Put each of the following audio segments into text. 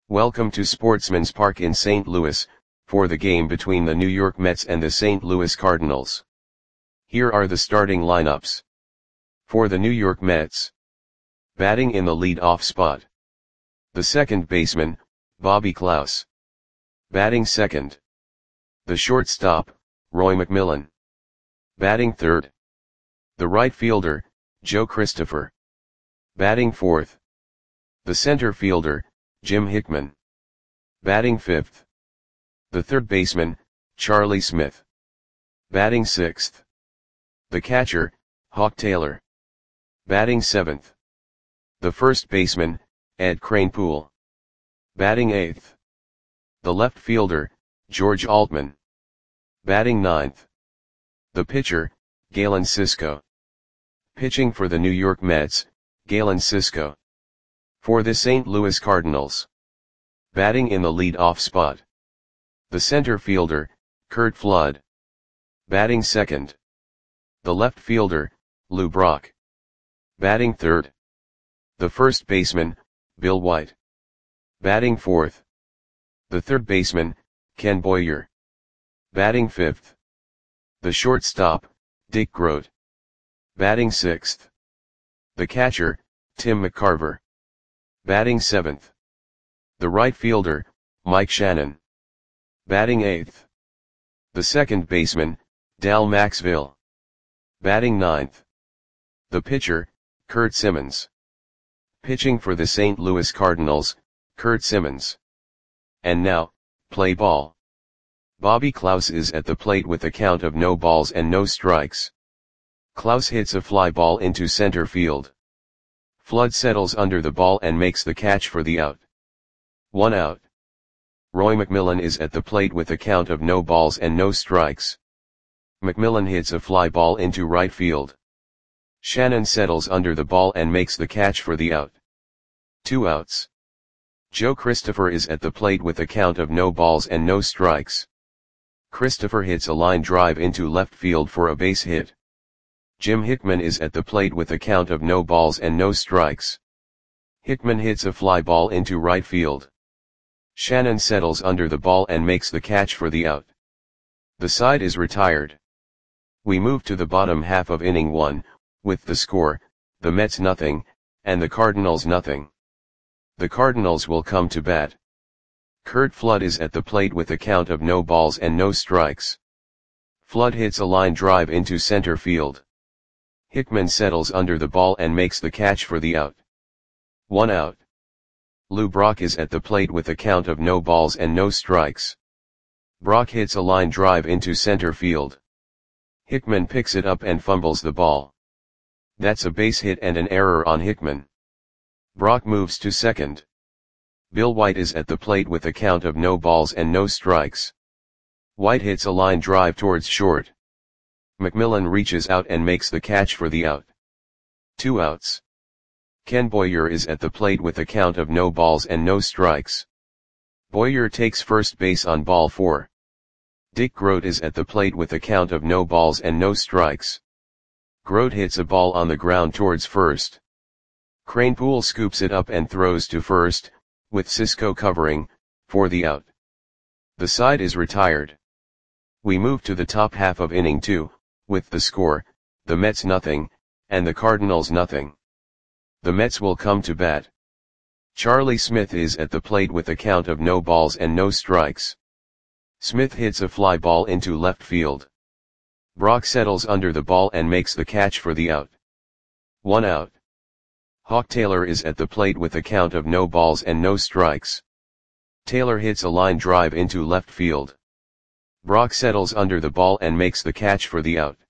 Welcome to Sportsman's Park in St. Louis, for the game between the New York Mets and the St. Louis Cardinals. Here are the starting lineups. For the New York Mets. Batting in the lead-off spot. The second baseman, Bobby Klaus. Batting second. The shortstop, Roy McMillan. Batting third. The right fielder, Joe Christopher. Batting fourth. The center fielder, Jim Hickman. Batting fifth. The third baseman, Charlie Smith. Batting sixth. The catcher, Hawk Taylor. Batting seventh. The first baseman, Ed Kranepool. Batting eighth. The left fielder, George Altman. Batting ninth. The pitcher, Galen Cisco. Pitching for the New York Mets, Galen Cisco. For the St. Louis Cardinals. Batting in the lead-off spot. The center fielder, Curt Flood. Batting second. The left fielder, Lou Brock. Batting third. The first baseman, Bill White. Batting fourth. The third baseman, Ken Boyer. Batting fifth. The shortstop, Dick Groat. Batting sixth. The catcher, Tim McCarver. Batting seventh. The right fielder, Mike Shannon. Batting eighth. The second baseman, Dal Maxville. Batting ninth. The pitcher, Curt Simmons. Pitching for the St. Louis Cardinals, Curt Simmons. And now, play ball. Bobby Klaus is at the plate with a count of no balls and no strikes. Klaus hits a fly ball into center field. Flood settles under the ball and makes the catch for the out. 1 out. Roy McMillan is at the plate with a count of no balls and no strikes. McMillan hits a fly ball into right field. Shannon settles under the ball and makes the catch for the out. 2 outs. Joe Christopher is at the plate with a count of no balls and no strikes. Christopher hits a line drive into left field for a base hit. Jim Hickman is at the plate with a count of no balls and no strikes. Hickman hits a fly ball into right field. Shannon settles under the ball and makes the catch for the out. The side is retired. We move to the bottom half of inning 1, with the score, the Mets nothing, and the Cardinals nothing. The Cardinals will come to bat. Curt Flood is at the plate with a count of no balls and no strikes. Flood hits a line drive into center field. Hickman settles under the ball and makes the catch for the out. 1 out. Lou Brock is at the plate with a count of no balls and no strikes. Brock hits a line drive into center field. Hickman picks it up and fumbles the ball. That's a base hit and an error on Hickman. Brock moves to second. Bill White is at the plate with a count of no balls and no strikes. White hits a line drive towards short. McMillan reaches out and makes the catch for the out. 2 outs. Ken Boyer is at the plate with a count of no balls and no strikes. Boyer takes first base on ball 4. Dick Groat is at the plate with a count of no balls and no strikes. Groat hits a ball on the ground towards first. Kranepool scoops it up and throws to first, with Cisco covering, for the out. The side is retired. We move to the top half of inning 2, with the score, the Mets nothing, and the Cardinals nothing. The Mets will come to bat. Charlie Smith is at the plate with a count of no balls and no strikes. Smith hits a fly ball into left field. Brock settles under the ball and makes the catch for the out. 1 out. Hawk Taylor is at the plate with a count of no balls and no strikes. Taylor hits a line drive into left field. Brock settles under the ball and makes the catch for the out.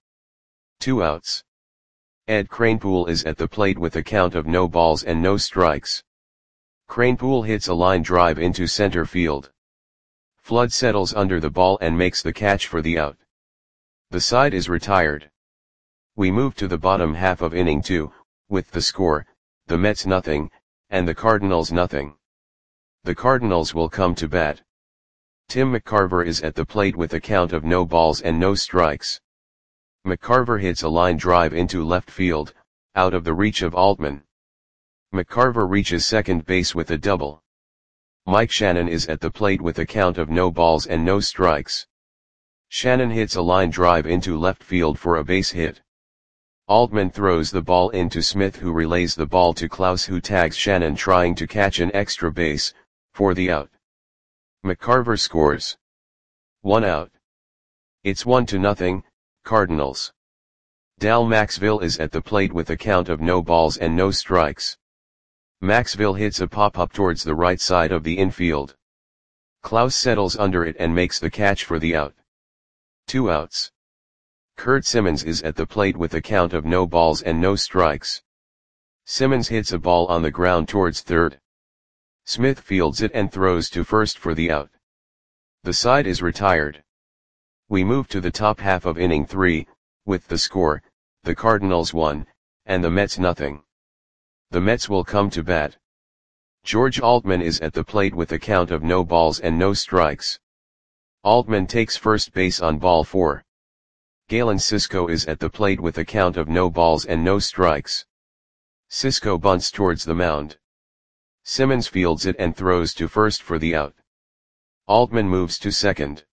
2 outs. Ed Kranepool is at the plate with a count of no balls and no strikes. Kranepool hits a line drive into center field. Flood settles under the ball and makes the catch for the out. The side is retired. We move to the bottom half of inning 2, with the score, the Mets nothing, and the Cardinals nothing. The Cardinals will come to bat. Tim McCarver is at the plate with a count of no balls and no strikes. McCarver hits a line drive into left field, out of the reach of Altman. McCarver reaches second base with a double. Mike Shannon is at the plate with a count of no balls and no strikes. Shannon hits a line drive into left field for a base hit. Altman throws the ball into Smith, who relays the ball to Klaus, who tags Shannon trying to catch an extra base, for the out. McCarver scores. 1 out. It's 1-0, Cardinals. Dal Maxville is at the plate with a count of no balls and no strikes. Maxville hits a pop-up towards the right side of the infield. Klaus settles under it and makes the catch for the out. 2 outs. Kurt Simmons is at the plate with a count of no balls and no strikes. Simmons hits a ball on the ground towards third. Smith fields it and throws to first for the out. The side is retired. We move to the top half of inning 3, with the score, the Cardinals 1, and the Mets nothing. The Mets will come to bat. George Altman is at the plate with a count of no balls and no strikes. Altman takes first base on ball 4. Galen Cisco is at the plate with a count of no balls and no strikes. Cisco bunts towards the mound. Simmons fields it and throws to first for the out. Altman moves to second.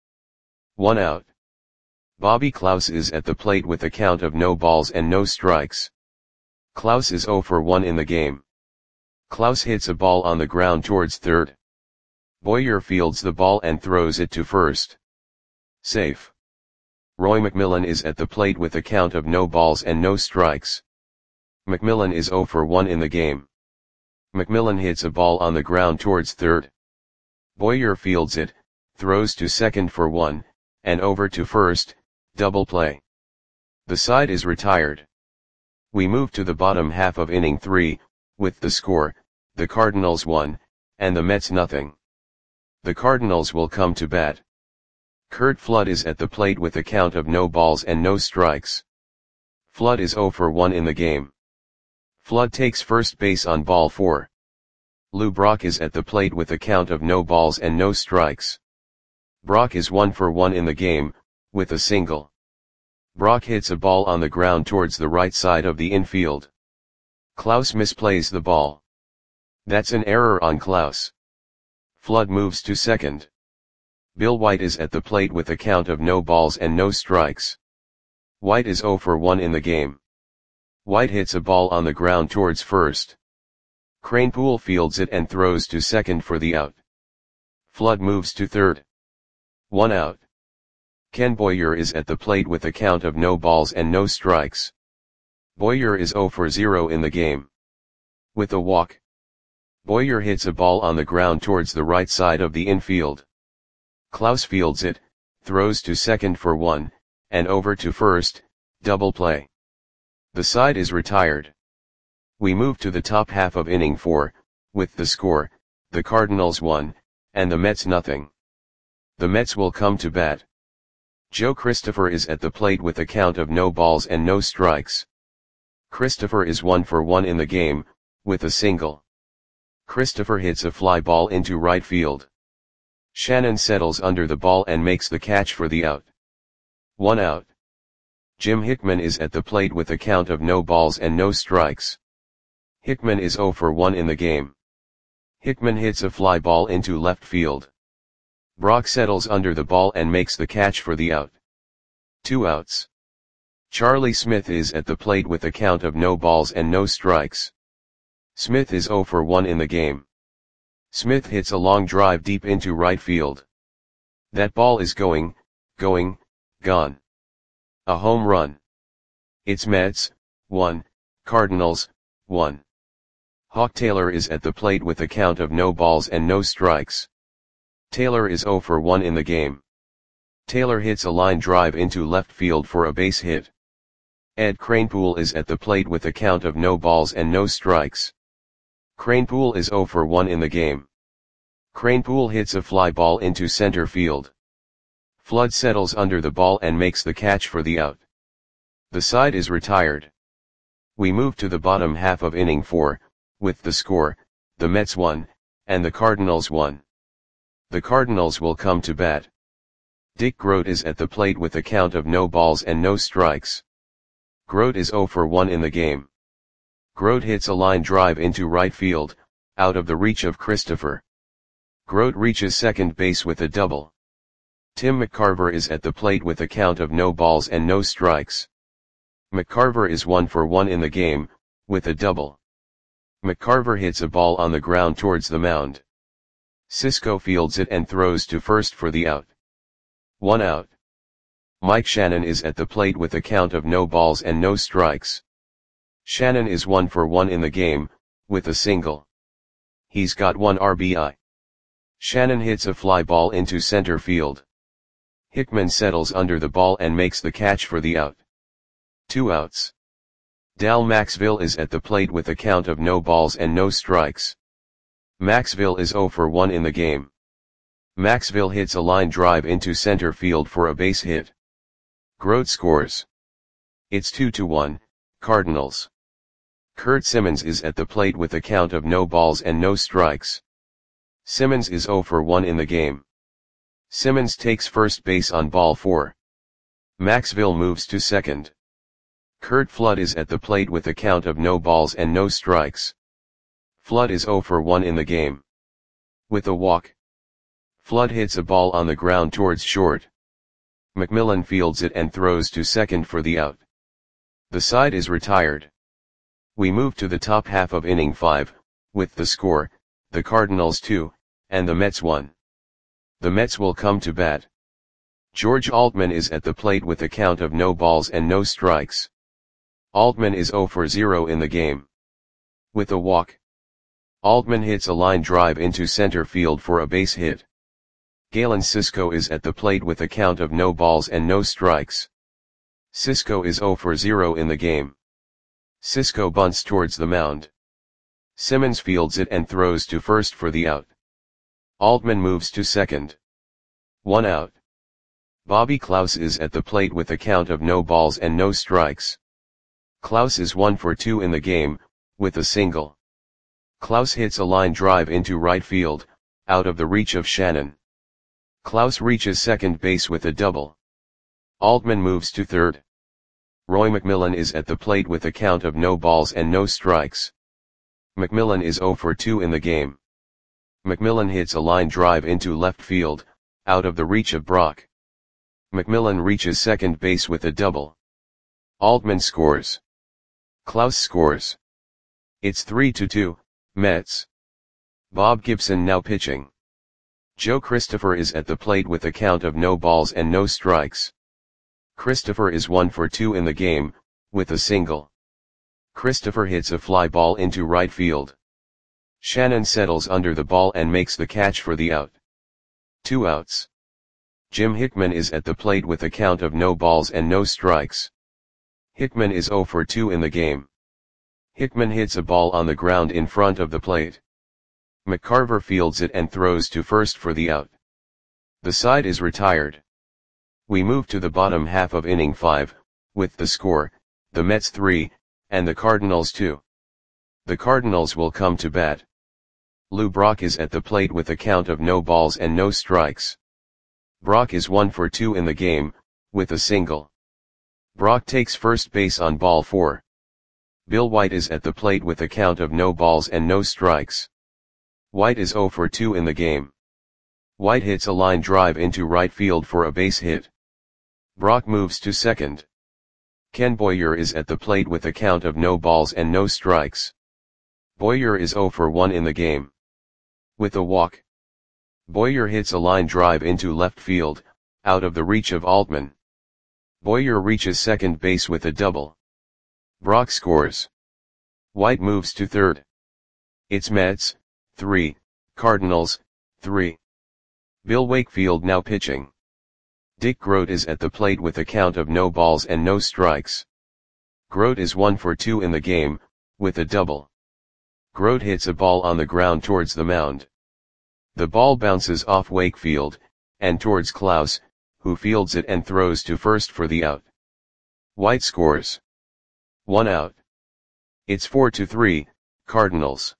1 out. Bobby Klaus is at the plate with a count of no balls and no strikes. Klaus is 0 for 1 in the game. Klaus hits a ball on the ground towards third. Boyer fields the ball and throws it to first. Safe. Roy McMillan is at the plate with a count of no balls and no strikes. McMillan is 0 for 1 in the game. McMillan hits a ball on the ground towards third. Boyer fields it, throws to second for 1, and over to first, double play. The side is retired. We move to the bottom half of inning 3, with the score, the Cardinals 1, and the Mets nothing. The Cardinals will come to bat. Curt Flood is at the plate with a count of no balls and no strikes. Flood is 0 for 1 in the game. Flood takes first base on ball 4. Lou Brock is at the plate with a count of no balls and no strikes. Brock is 1 for 1 in the game, with a single. Brock hits a ball on the ground towards the right side of the infield. Klaus misplays the ball. That's an error on Klaus. Flood moves to second. Bill White is at the plate with a count of no balls and no strikes. White is 0 for 1 in the game. White hits a ball on the ground towards first. Kranepool fields it and throws to second for the out. Flood moves to third. 1 out. Ken Boyer is at the plate with a count of no balls and no strikes. Boyer is 0 for 0 in the game. With a walk. Boyer hits a ball on the ground towards the right side of the infield. Klaus fields it, throws to second for 1, and over to first, double play. The side is retired. We move to the top half of inning 4, with the score, the Cardinals 1, and the Mets nothing. The Mets will come to bat. Joe Christopher is at the plate with a count of no balls and no strikes. Christopher is 1 for 1 in the game, with a single. Christopher hits a fly ball into right field. Shannon settles under the ball and makes the catch for the out. 1 out. Jim Hickman is at the plate with a count of no balls and no strikes. Hickman is 0 for 1 in the game. Hickman hits a fly ball into left field. Brock settles under the ball and makes the catch for the out. 2 outs. Charlie Smith is at the plate with a count of no balls and no strikes. Smith is 0 for 1 in the game. Smith hits a long drive deep into right field. That ball is gone. A home run. It's Mets, 1, Cardinals, 1. Hawk Taylor is at the plate with a count of no balls and no strikes. Taylor is 0 for 1 in the game. Taylor hits a line drive into left field for a base hit. Ed Kranepool is at the plate with a count of no balls and no strikes. Kranepool is 0 for 1 in the game. Kranepool hits a fly ball into center field. Flood settles under the ball and makes the catch for the out. The side is retired. We move to the bottom half of inning 4, with the score, the Mets 1, and the Cardinals 1. The Cardinals will come to bat. Dick Groat is at the plate with a count of no balls and no strikes. Groat is 0 for 1 in the game. Groat hits a line drive into right field, out of the reach of Christopher. Grote reaches second base with a double. Tim McCarver is at the plate with a count of no balls and no strikes. McCarver is 1 for 1 in the game, with a double. McCarver hits a ball on the ground towards the mound. Cisco fields it and throws to first for the out. 1 out. Mike Shannon is at the plate with a count of no balls and no strikes. Shannon is 1 for 1 in the game, with a single. He's got 1 RBI. Shannon hits a fly ball into center field. Hickman settles under the ball and makes the catch for the out. 2 outs. Dal Maxville is at the plate with a count of no balls and no strikes. Maxville is 0 for 1 in the game. Maxville hits a line drive into center field for a base hit. Grote scores. It's 2-1, Cardinals. Curt Simmons is at the plate with a count of no balls and no strikes. Simmons is 0 for 1 in the game. Simmons takes first base on ball 4. Maxville moves to second. Curt Flood is at the plate with a count of no balls and no strikes. Flood is 0 for 1 in the game. With a walk. Flood hits a ball on the ground towards short. McMillan fields it and throws to second for the out. The side is retired. We move to the top half of inning 5, with the score, the Cardinals 2, and the Mets 1. The Mets will come to bat. George Altman is at the plate with a count of no balls and no strikes. Altman is 0 for 0 in the game. With a walk. Altman hits a line drive into center field for a base hit. Galen Cisco is at the plate with a count of no balls and no strikes. Cisco is 0 for 0 in the game. Cisco bunts towards the mound. Simmons fields it and throws to first for the out. Altman moves to second. 1 out. Bobby Klaus is at the plate with a count of no balls and no strikes. Klaus is 1 for 2 in the game, with a single. Klaus hits a line drive into right field, out of the reach of Shannon. Klaus reaches second base with a double. Altman moves to third. Roy McMillan is at the plate with a count of no balls and no strikes. McMillan is 0 for 2 in the game. McMillan hits a line drive into left field, out of the reach of Brock. McMillan reaches second base with a double. Altman scores. Klaus scores. It's 3-2, Mets. Bob Gibson now pitching. Joe Christopher is at the plate with a count of no balls and no strikes. Christopher is 1 for 2 in the game, with a single. Christopher hits a fly ball into right field. Shannon settles under the ball and makes the catch for the out. 2 outs. Jim Hickman is at the plate with a count of no balls and no strikes. Hickman is 0 for 2 in the game. Hickman hits a ball on the ground in front of the plate. McCarver fields it and throws to first for the out. The side is retired. We move to the bottom half of inning 5, with the score, the Mets 3, and the Cardinals 2. The Cardinals will come to bat. Lou Brock is at the plate with a count of no balls and no strikes. Brock is 1 for 2 in the game, with a single. Brock takes first base on ball 4. Bill White is at the plate with a count of no balls and no strikes. White is 0 for 2 in the game. White hits a line drive into right field for a base hit. Brock moves to second. Ken Boyer is at the plate with a count of no balls and no strikes. Boyer is 0 for 1 in the game. With a walk. Boyer hits a line drive into left field, out of the reach of Altman. Boyer reaches second base with a double. Brock scores. White moves to third. It's Mets 3, Cardinals 3. Bill Wakefield now pitching. Dick Grote is at the plate with a count of no balls and no strikes. Grote is 1 for 2 in the game, with a double. Grote hits a ball on the ground towards the mound. The ball bounces off Wakefield, and towards Klaus, who fields it and throws to first for the out. White scores. 1 out. It's 4-3, Cardinals.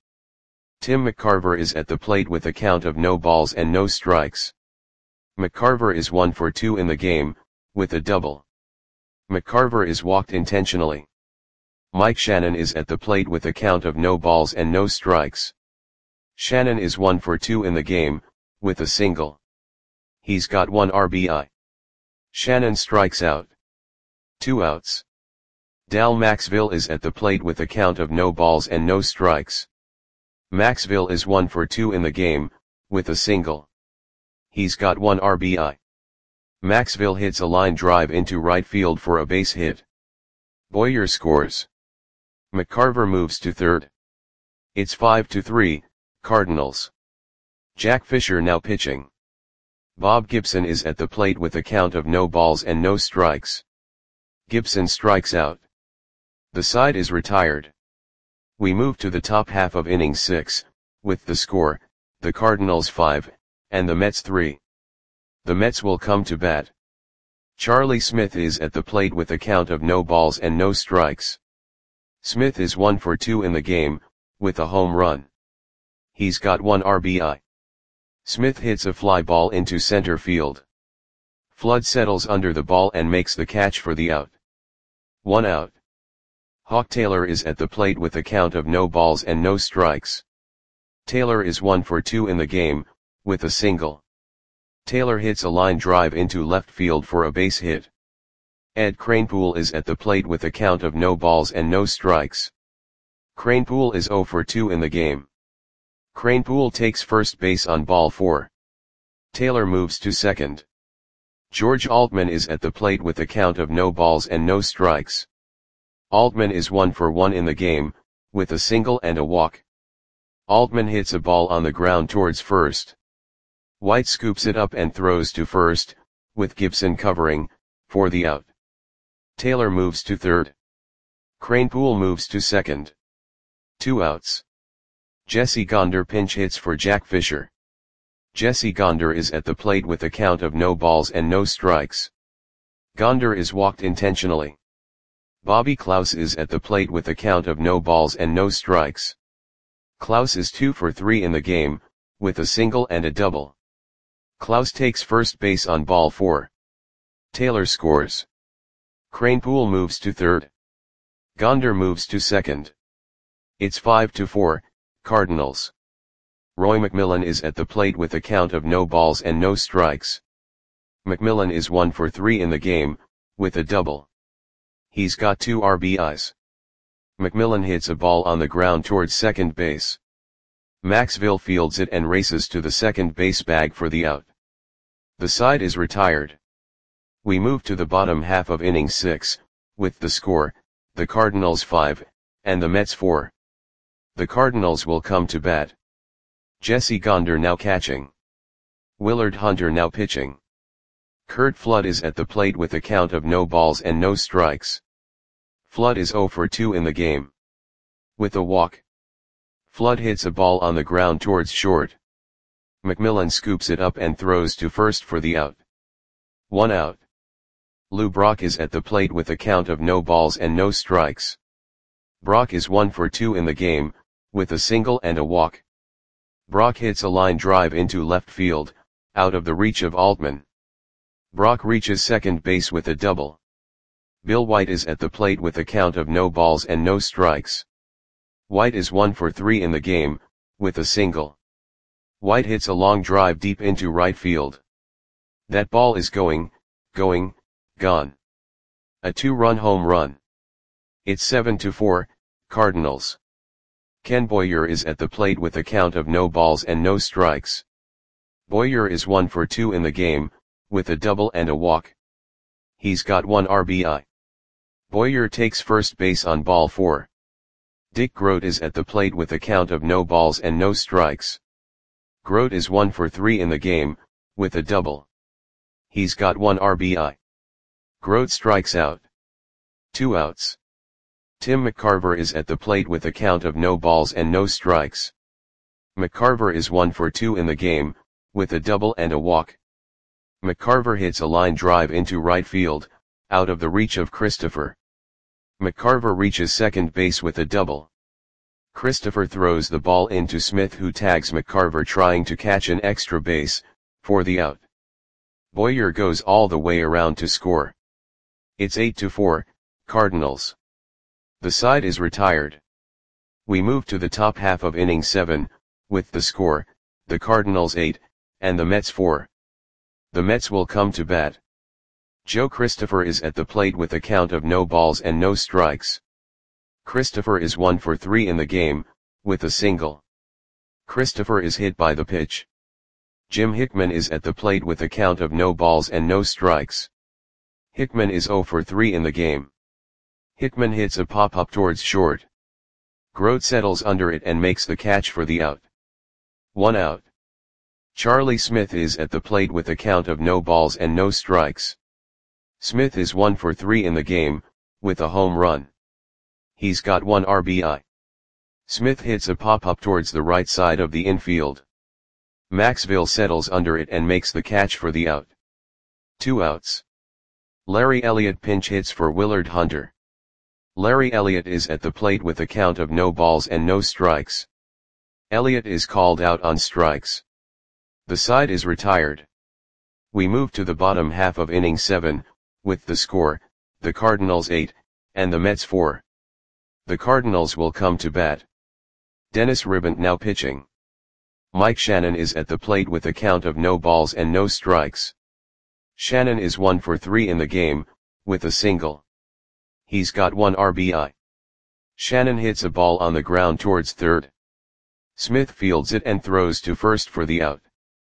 Tim McCarver is at the plate with a count of no balls and no strikes. McCarver is 1 for 2 in the game, with a double. McCarver is walked intentionally. Mike Shannon is at the plate with a count of no balls and no strikes. Shannon is 1 for 2 in the game, with a single. He's got 1 RBI. Shannon strikes out. 2 outs. Dal Maxville is at the plate with a count of no balls and no strikes. Maxville is 1 for 2 in the game, with a single. He's got 1 RBI. Maxville hits a line drive into right field for a base hit. Boyer scores. McCarver moves to third. It's 5-3, Cardinals. Jack Fisher now pitching. Bob Gibson is at the plate with a count of no balls and no strikes. Gibson strikes out. The side is retired. We move to the top half of inning 6, with the score, the Cardinals 5, and the Mets 3. The Mets will come to bat. Charlie Smith is at the plate with a count of no balls and no strikes. Smith is 1 for 2 in the game, with a home run. He's got 1 RBI. Smith hits a fly ball into center field. Flood settles under the ball and makes the catch for the out. 1 out. Hawk Taylor is at the plate with a count of no balls and no strikes. Taylor is 1 for 2 in the game, with a single. Taylor hits a line drive into left field for a base hit. Ed Kranepool is at the plate with a count of no balls and no strikes. Kranepool is 0 for 2 in the game. Kranepool takes first base on ball 4. Taylor moves to second. George Altman is at the plate with a count of no balls and no strikes. Altman is 1 for 1 in the game, with a single and a walk. Altman hits a ball on the ground towards first. White scoops it up and throws to first, with Gibson covering, for the out. Taylor moves to third. Kranepool moves to second. 2 outs. Jesse Gonder pinch hits for Jack Fisher. Jesse Gonder is at the plate with a count of no balls and no strikes. Gonder is walked intentionally. Bobby Klaus is at the plate with a count of no balls and no strikes. Klaus is 2 for 3 in the game, with a single and a double. Klaus takes first base on ball 4. Taylor scores. Kranepool moves to third. Gonder moves to second. It's 5-4, Cardinals. Roy McMillan is at the plate with a count of no balls and no strikes. McMillan is 1 for 3 in the game, with a double. He's got 2 RBIs. McMillan hits a ball on the ground towards second base. Maxville fields it and races to the second base bag for the out. The side is retired. We move to the bottom half of inning 6, with the score, the Cardinals 5, and the Mets 4. The Cardinals will come to bat. Jesse Gonder now catching. Willard Hunter now pitching. Curt Flood is at the plate with a count of no balls and no strikes. Flood is 0 for 2 in the game. With a walk. Flood hits a ball on the ground towards short. McMillan scoops it up and throws to first for the out. 1 out. Lou Brock is at the plate with a count of no balls and no strikes. Brock is 1 for 2 in the game, with a single and a walk. Brock hits a line drive into left field, out of the reach of Altman. Brock reaches second base with a double. Bill White is at the plate with a count of no balls and no strikes. White is 1 for 3 in the game, with a single. White hits a long drive deep into right field. That ball is gone. A 2-run home run. It's 7-4, Cardinals. Ken Boyer is at the plate with a count of no balls and no strikes. Boyer is 1 for 2 in the game, with a double and a walk. He's got 1 RBI. Boyer takes first base on ball 4. Dick Grote is at the plate with a count of no balls and no strikes. Grote is 1 for 3 in the game, with a double. He's got 1 RBI. Grote strikes out. 2 outs. Tim McCarver is at the plate with a count of no balls and no strikes. McCarver is 1 for 2 in the game, with a double and a walk. McCarver hits a line drive into right field, out of the reach of Christopher. McCarver reaches second base with a double. Christopher throws the ball into Smith, who tags McCarver trying to catch an extra base, for the out. Boyer goes all the way around to score. It's 8-4, Cardinals. The side is retired. We move to the top half of inning 7, with the score, the Cardinals 8, and the Mets 4. The Mets will come to bat. Joe Christopher is at the plate with a count of no balls and no strikes. Christopher is 1 for 3 in the game, with a single. Christopher is hit by the pitch. Jim Hickman is at the plate with a count of no balls and no strikes. Hickman is 0 for 3 in the game. Hickman hits a pop-up towards short. Grote settles under it and makes the catch for the out. 1 out. Charlie Smith is at the plate with a count of no balls and no strikes. Smith is 1 for 3 in the game, with a home run. He's got 1 RBI. Smith hits a pop-up towards the right side of the infield. Maxville settles under it and makes the catch for the out. 2 outs. Larry Elliott pinch hits for Willard Hunter. Larry Elliott is at the plate with a count of no balls and no strikes. Elliott is called out on strikes. The side is retired. We move to the bottom half of inning 7, with the score, the Cardinals 8, and the Mets 4. The Cardinals will come to bat. Dennis Ribbant now pitching. Mike Shannon is at the plate with a count of no balls and no strikes. Shannon is 1 for 3 in the game, with a single. He's got 1 RBI. Shannon hits a ball on the ground towards third. Smith fields it and throws to first for the out.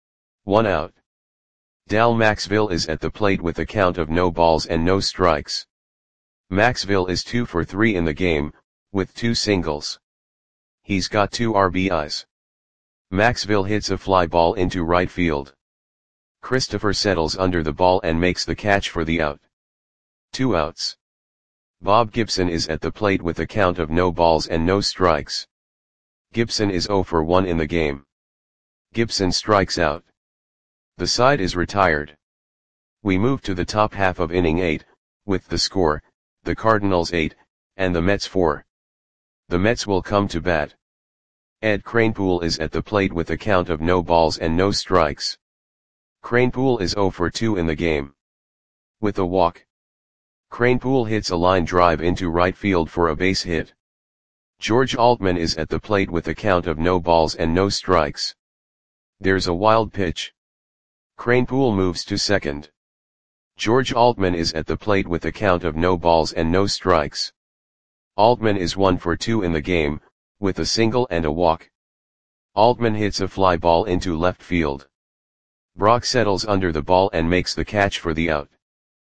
1 out. Dal Maxville is at the plate with a count of no balls and no strikes. Maxville is 2 for 3 in the game, with 2 singles. He's got 2 RBIs. Maxville hits a fly ball into right field. Christopher settles under the ball and makes the catch for the out. 2 outs. Bob Gibson is at the plate with a count of no balls and no strikes. Gibson is 0 for 1 in the game. Gibson strikes out. The side is retired. We move to the top half of inning 8, with the score, the Cardinals 8, and the Mets 4. The Mets will come to bat. Ed Kranepool is at the plate with a count of no balls and no strikes. Kranepool is 0 for 2 in the game. With a walk. Kranepool hits a line drive into right field for a base hit. George Altman is at the plate with a count of no balls and no strikes. There's a wild pitch. Kranepool moves to second. George Altman is at the plate with a count of no balls and no strikes. Altman is 1 for 2 in the game, with a single and a walk. Altman hits a fly ball into left field. Brock settles under the ball and makes the catch for the out.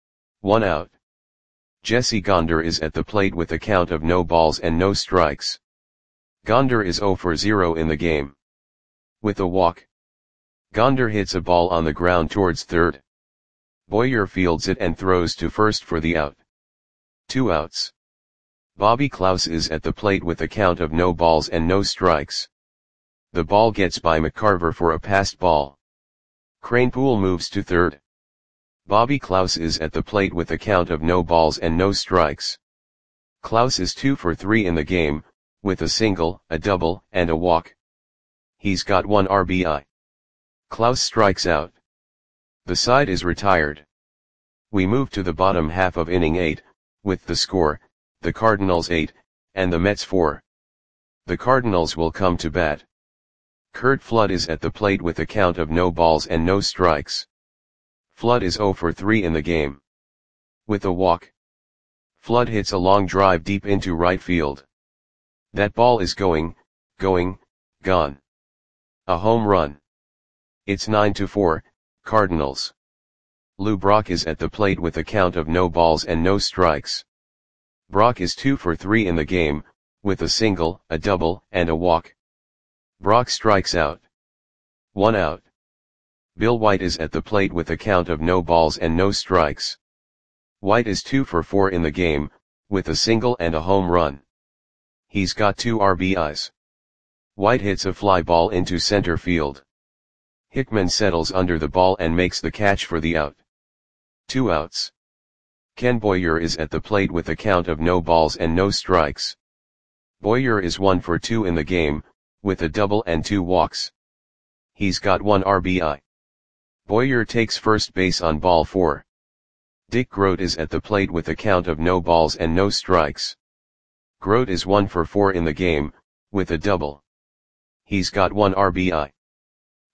1 out. Jesse Gonder is at the plate with a count of no balls and no strikes. Gonder is 0 for 0 in the game. With a walk. Gonder hits a ball on the ground towards third. Boyer fields it and throws to first for the out. 2 outs. Bobby Klaus is at the plate with a count of no balls and no strikes. The ball gets by McCarver for a passed ball. Kranepool moves to third. Bobby Klaus is at the plate with a count of no balls and no strikes. Klaus is 2 for 3 in the game, with a single, a double, and a walk. He's got 1 RBI. Klaus strikes out. The side is retired. We move to the bottom half of inning 8, with the score, the Cardinals 8, and the Mets 4. The Cardinals will come to bat. Curt Flood is at the plate with a count of no balls and no strikes. Flood is 0 for 3 in the game. With a walk. Flood hits a long drive deep into right field. That ball is gone. A home run. It's 9-4, Cardinals. Lou Brock is at the plate with a count of no balls and no strikes. Brock is 2 for 3 in the game, with a single, a double, and a walk. Brock strikes out. 1 out. Bill White is at the plate with a count of no balls and no strikes. White is 2 for 4 in the game, with a single and a home run. He's got 2 RBIs. White hits a fly ball into center field. Hickman settles under the ball and makes the catch for the out. 2 outs. Ken Boyer is at the plate with a count of no balls and no strikes. Boyer is 1 for 2 in the game, with a double and 2 walks. He's got 1 RBI. Boyer takes first base on ball 4. Dick Grote is at the plate with a count of no balls and no strikes. Grote is 1 for 4 in the game, with a double. He's got 1 RBI.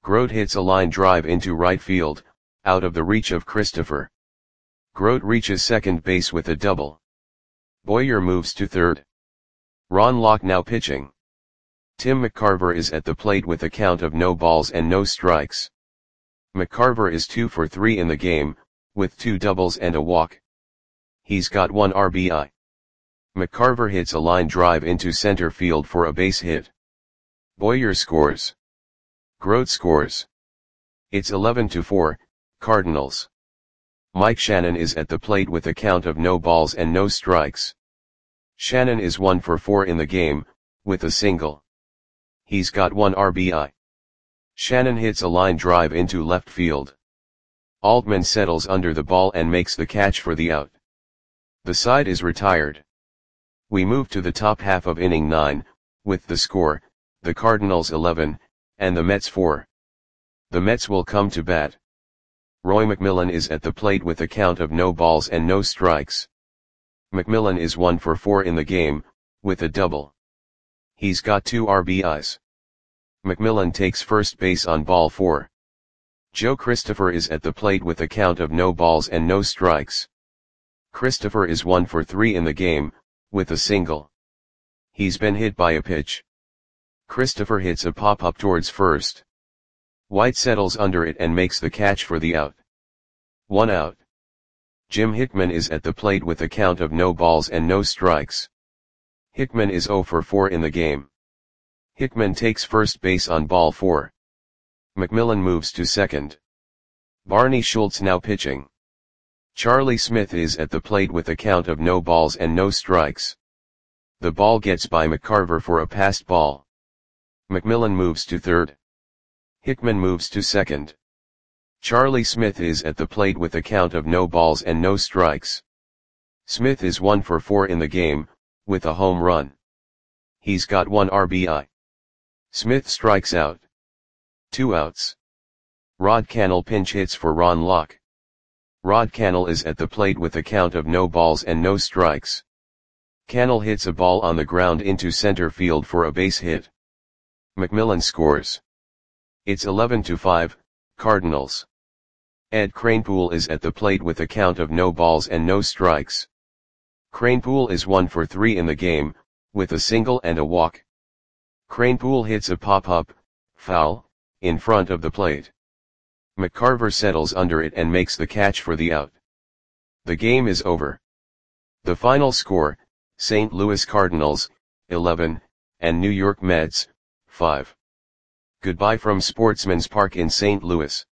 Grote hits a line drive into right field, out of the reach of Christopher. Grote reaches second base with a double. Boyer moves to third. Ron Locke now pitching. Tim McCarver is at the plate with a count of no balls and no strikes. McCarver is 2 for 3 in the game, with 2 doubles and a walk. He's got 1 RBI. McCarver hits a line drive into center field for a base hit. Boyer scores. Grote scores. It's 11-4, Cardinals. Mike Shannon is at the plate with a count of no balls and no strikes. Shannon is 1 for 4 in the game, with a single. He's got 1 RBI. Shannon hits a line drive into left field. Altman settles under the ball and makes the catch for the out. The side is retired. We move to the top half of inning 9, with the score, the Cardinals 11, and the Mets 4. The Mets will come to bat. Roy McMillan is at the plate with a count of no balls and no strikes. McMillan is 1 for 4 in the game, with a double. He's got 2 RBIs. McMillan takes first base on ball 4. Joe Christopher is at the plate with a count of no balls and no strikes. Christopher is 1 for 3 in the game, with a single. He's been hit by a pitch. Christopher hits a pop-up towards first. White settles under it and makes the catch for the out. 1 out. Jim Hickman is at the plate with a count of no balls and no strikes. Hickman is 0 for 4 in the game. Hickman takes first base on ball 4. McMillan moves to second. Barney Schultz now pitching. Charlie Smith is at the plate with a count of no balls and no strikes. The ball gets by McCarver for a passed ball. McMillan moves to third. Hickman moves to second. Charlie Smith is at the plate with a count of no balls and no strikes. Smith is 1 for 4 in the game, with a home run. He's got 1 RBI. Smith strikes out. 2 outs. Rod Cannell pinch hits for Ron Locke. Rod Cannell is at the plate with a count of no balls and no strikes. Cannell hits a ball on the ground into center field for a base hit. McMillan scores. It's 11-5, Cardinals. Ed Kranepool is at the plate with a count of no balls and no strikes. Kranepool is 1 for 3 in the game, with a single and a walk. Kranepool hits a pop-up, foul, in front of the plate. McCarver settles under it and makes the catch for the out. The game is over. The final score, St. Louis Cardinals, 11, and New York Mets, 5. Goodbye from Sportsman's Park in St. Louis.